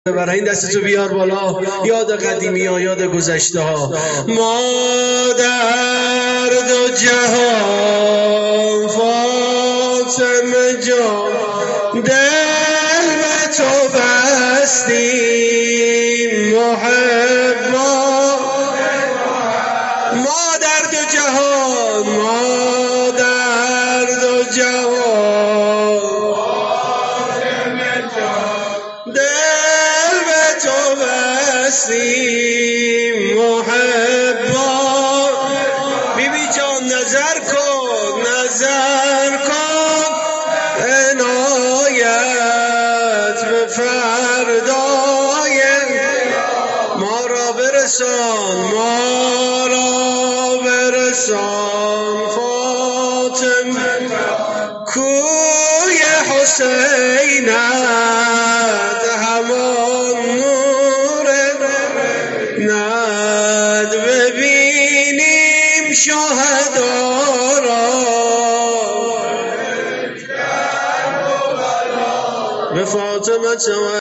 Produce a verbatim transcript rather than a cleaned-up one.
برای این دستتو بیار بالا. یاد قدیمی ها، یاد گذشته ها. ما در دو جهان فاطمه جان دل به تو بستیم محبا. ما در دو جهان ما در دو جهان دل به تو بستیم محبا. بیبی جان نظر کن نظر کن عنایت به فردای ما را برسان ما را برسان فاطمه کوی حسینت همان نور ند ببینیم شهدا را به فاطمه